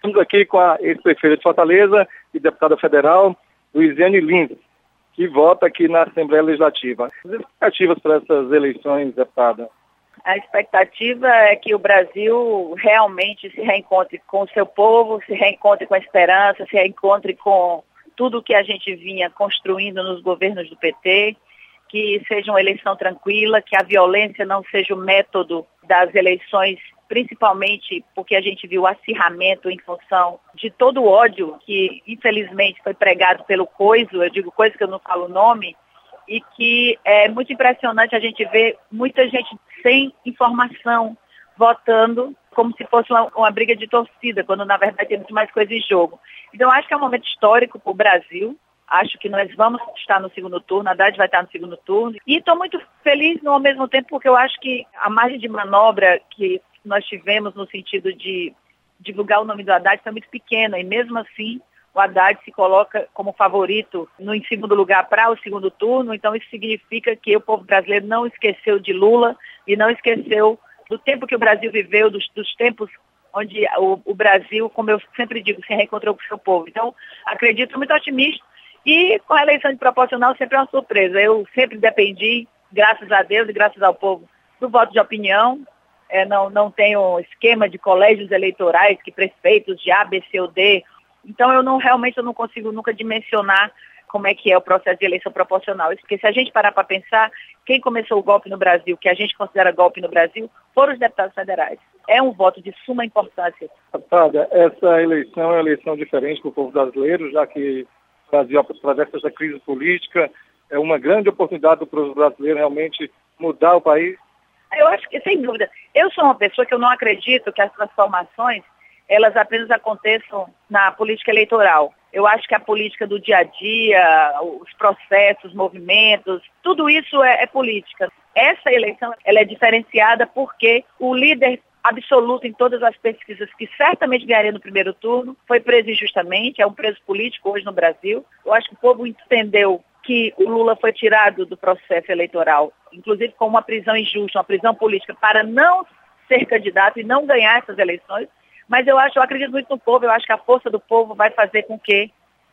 Estamos aqui com a ex-prefeita de Fortaleza e deputada federal, Luiziane Lins, que vota aqui na Assembleia Legislativa. As expectativas para essas eleições, deputada? A expectativa é que o Brasil realmente se reencontre com o seu povo, se reencontre com a esperança, se reencontre com tudo que a gente vinha construindo nos governos do PT, que seja uma eleição tranquila, que a violência não seja o método das eleições, principalmente porque a gente viu o acirramento em função de todo o ódio que, infelizmente, foi pregado pelo Coiso, eu digo Coiso que eu não falo o nome, e que é muito impressionante a gente ver muita gente sem informação, votando como se fosse uma briga de torcida, quando na verdade tem muito mais coisa em jogo. Então acho que é um momento histórico para o Brasil. Acho que nós vamos estar no segundo turno, a Haddad vai estar no segundo turno. E estou muito feliz ao mesmo tempo, porque eu acho que a margem de manobra que nós tivemos no sentido de divulgar o nome do Haddad foi muito pequena. E mesmo assim, o Haddad se coloca como favorito em segundo lugar para o segundo turno. Então isso significa que o povo brasileiro não esqueceu de Lula e não esqueceu do tempo que o Brasil viveu, dos tempos onde o Brasil, como eu sempre digo, se reencontrou com o seu povo. Então, acredito muito otimista. E com a eleição de proporcional sempre é uma surpresa. Eu sempre dependi, graças a Deus e graças ao povo, do voto de opinião. Não tenho esquema de colégios eleitorais, que prefeitos de A, B, C ou D. Então eu não consigo nunca dimensionar como é que é o processo de eleição proporcional. Porque se a gente parar para pensar, quem começou o golpe no Brasil, que a gente considera golpe no Brasil, foram os deputados federais. É um voto de suma importância. Deputada, essa eleição é uma eleição diferente para o povo brasileiro, já que o Brasil atravessa essa crise política, é uma grande oportunidade para os brasileiros realmente mudar o país? Eu acho que, sem dúvida. Eu sou uma pessoa que eu não acredito que as transformações, elas apenas aconteçam na política eleitoral. Eu acho que a política do dia a dia, os processos, os movimentos, tudo isso é política. Essa eleição, ela é diferenciada porque o líder absoluto em todas as pesquisas, que certamente ganharia no primeiro turno, foi preso injustamente, é um preso político hoje no Brasil. Eu acho que o povo entendeu que o Lula foi tirado do processo eleitoral, inclusive com uma prisão injusta, uma prisão política, para não ser candidato e não ganhar essas eleições. Mas eu acredito muito no povo, eu acho que a força do povo vai fazer com que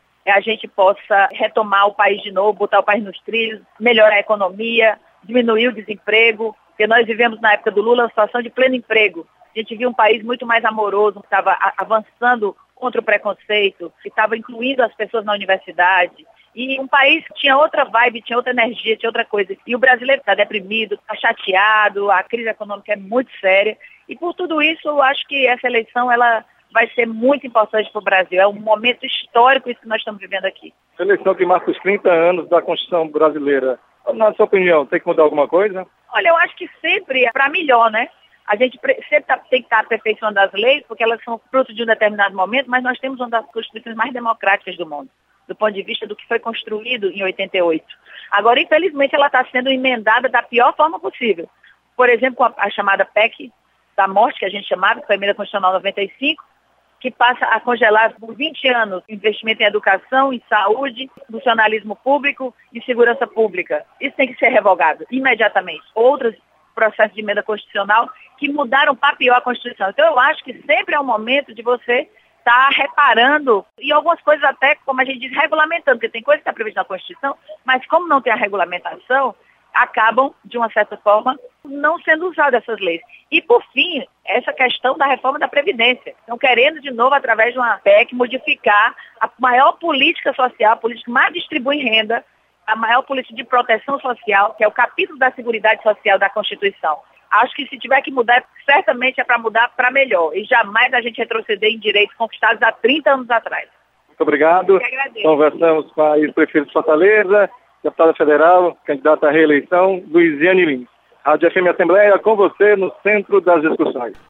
a gente possa retomar o país de novo, botar o país nos trilhos, melhorar a economia, diminuir o desemprego, porque nós vivemos na época do Lula uma situação de pleno emprego. A gente viu um país muito mais amoroso, que estava avançando contra o preconceito, que estava incluindo as pessoas na universidade. E um país que tinha outra vibe, tinha outra energia, tinha outra coisa. E o brasileiro está deprimido, está chateado, a crise econômica é muito séria. E por tudo isso, eu acho que essa eleição ela vai ser muito importante para o Brasil. É um momento histórico isso que nós estamos vivendo aqui. A eleição que marca os 30 anos da Constituição brasileira. Na sua opinião, tem que mudar alguma coisa? Olha, eu acho que sempre é para melhor, né? A gente sempre tem que estar aperfeiçoando as leis, porque elas são fruto de um determinado momento, mas nós temos uma das constituições mais democráticas do mundo, do ponto de vista do que foi construído em 88. Agora, infelizmente, ela está sendo emendada da pior forma possível. Por exemplo, com a chamada PEC da morte, que a gente chamava, que foi a emenda constitucional 95, que passa a congelar por 20 anos investimento em educação, em saúde, funcionalismo público e segurança pública. Isso tem que ser revogado imediatamente. Outros processos de emenda constitucional que mudaram para pior a Constituição. Então, eu acho que sempre é um momento de você estar reparando, e algumas coisas até, como a gente diz, regulamentando, porque tem coisa que está prevista na Constituição, mas como não tem a regulamentação, acabam, de uma certa forma, não sendo usadas essas leis. E, por fim, essa questão da reforma da Previdência. Estão querendo, de novo, através de uma PEC, modificar a maior política social, a política que mais distribui renda, a maior política de proteção social, que é o capítulo da Seguridade Social da Constituição. Acho que se tiver que mudar, certamente é para mudar para melhor. E jamais a gente retroceder em direitos conquistados há 30 anos atrás. Muito obrigado. Conversamos com a ex-prefeita de Fortaleza, deputada federal, candidata à reeleição, Luiziane Lins. Rádio FM Assembleia, com você no centro das discussões.